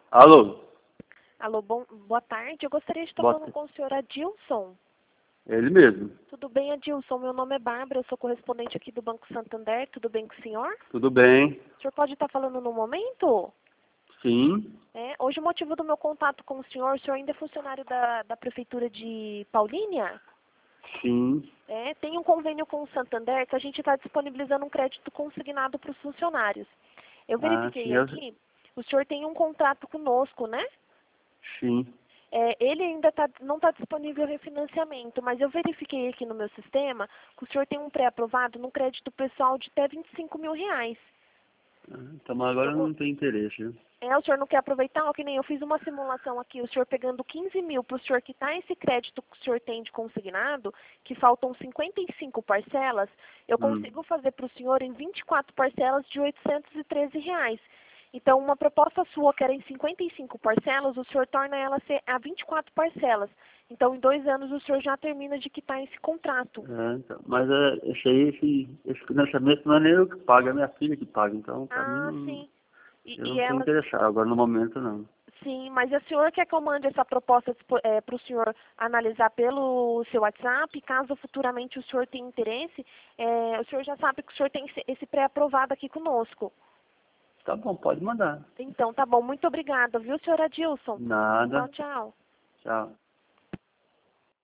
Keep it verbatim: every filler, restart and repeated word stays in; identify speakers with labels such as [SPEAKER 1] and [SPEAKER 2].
[SPEAKER 1] Alô?
[SPEAKER 2] Alô, bom, boa tarde. Eu gostaria de estar
[SPEAKER 1] Boa
[SPEAKER 2] falando
[SPEAKER 1] tarde.
[SPEAKER 2] com o senhor Adilson.
[SPEAKER 1] Ele mesmo.
[SPEAKER 2] Tudo bem, Adilson? Meu nome é Bárbara, eu sou correspondente aqui do Banco Santander. Tudo bem com o senhor?
[SPEAKER 1] Tudo bem?
[SPEAKER 2] O senhor pode estar falando no momento?
[SPEAKER 1] Sim.
[SPEAKER 2] É, hoje o motivo do meu contato com o senhor, o senhor ainda é funcionário da, da Prefeitura de Paulínia?
[SPEAKER 1] Sim.
[SPEAKER 2] É, tem um convênio com o Santander que a gente está disponibilizando um crédito consignado para os funcionários. Eu
[SPEAKER 1] Ah,
[SPEAKER 2] verifiquei
[SPEAKER 1] sim. Eu...
[SPEAKER 2] aqui, o senhor tem um contrato conosco, né?
[SPEAKER 1] Sim.
[SPEAKER 2] É, ele ainda tá, não está disponível refinanciamento, mas eu verifiquei aqui no meu sistema que o senhor tem um pré-aprovado no crédito pessoal de até vinte e cinco mil reais.
[SPEAKER 1] Ah, então, mas agora
[SPEAKER 2] Eu,
[SPEAKER 1] eu
[SPEAKER 2] go-
[SPEAKER 1] não tem interesse. Né?
[SPEAKER 2] é, o senhor não quer aproveitar? Ó, que nem eu fiz uma simulação aqui, o senhor pegando quinze mil para o senhor quitar esse crédito que o senhor tem de consignado, que faltam cinquenta e cinco parcelas, eu
[SPEAKER 1] Hum.
[SPEAKER 2] consigo fazer para o senhor em vinte e quatro parcelas de oitocentos e treze reais. Então, uma proposta sua que era em cinquenta e cinco parcelas, o senhor torna ela ser a vinte e quatro parcelas. Então, em dois anos, o senhor já termina de quitar esse contrato.
[SPEAKER 1] É, então, mas é, esse aí, esse, esse financiamento não é nem eu que pago, é minha filha que paga. Então, pra mim,
[SPEAKER 2] Ah,
[SPEAKER 1] não,
[SPEAKER 2] sim. E,
[SPEAKER 1] eu
[SPEAKER 2] e
[SPEAKER 1] não estou
[SPEAKER 2] ela,
[SPEAKER 1] interessado. Agora, no momento, não.
[SPEAKER 2] sim, mas o senhor quer que eu mande essa proposta para o senhor analisar pelo seu WhatsApp? Caso futuramente o senhor tenha interesse, é, o senhor já sabe que o senhor tem esse esse pré-aprovado aqui conosco.
[SPEAKER 1] Tá bom, pode mandar.
[SPEAKER 2] Então, tá bom. Muito obrigada, viu, senhor Adilson?
[SPEAKER 1] Nada.
[SPEAKER 2] Tchau, tchau.
[SPEAKER 1] Tchau.